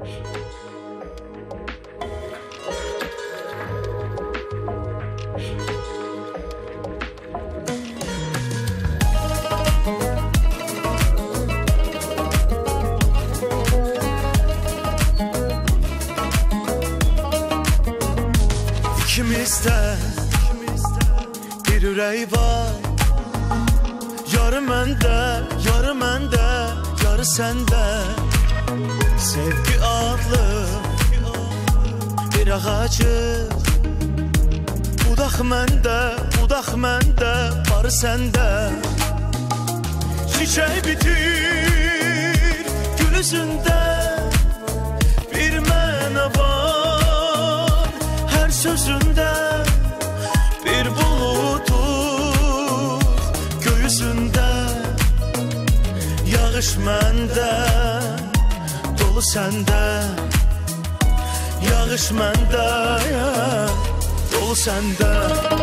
İkimizde bir ürək var. Yarı məndə, yarı məndə, yarı səndə. Sevgi adlı bir ağacı. Budaq məndə, budaq məndə, barı səndə. Çiçək bitir gül üzündə. Bir mənə var hər sözündə. Bir buludun göğsündə. Yağış məndə, dolu səndə. Yağış məndə, dolu səndə.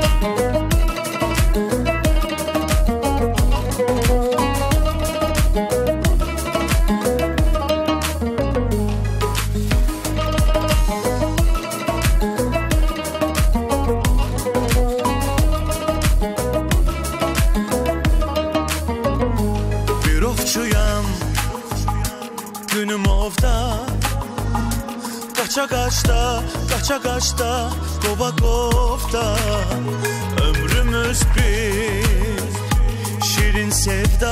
Bir ovçuyam, günüm ovda. Qaça qaçda, qaça qaçda, qova qovda. Ömrümüz bir şirin sevda.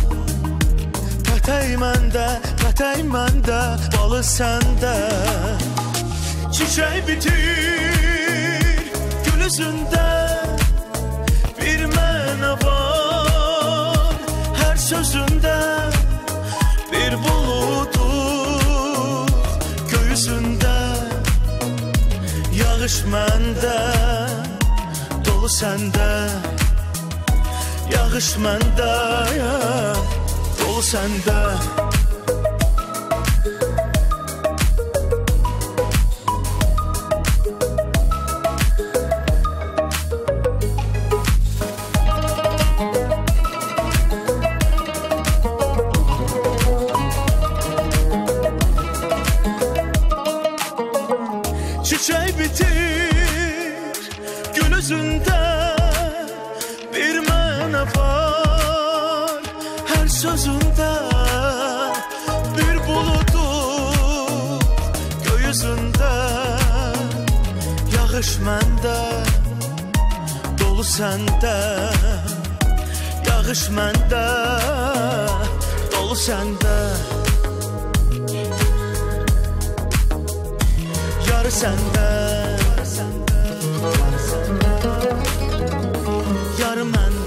Pətək məndə, pətək məndə, balı səndə. Çiçək bitir gül üzündə. Bir mənə var hər sözündə. Bir buludun göğsündə. Yağış məndə, dolu səndə. Yağış məndə, dolu səndə. Çiçək bitir gül üzündə. Bir mənə var hər sözündə. Bir buludun göğsündə. Yağış məndə, dolu səndə. Yağış məndə, dolu səndə. Yarı səndə, yarı məndə.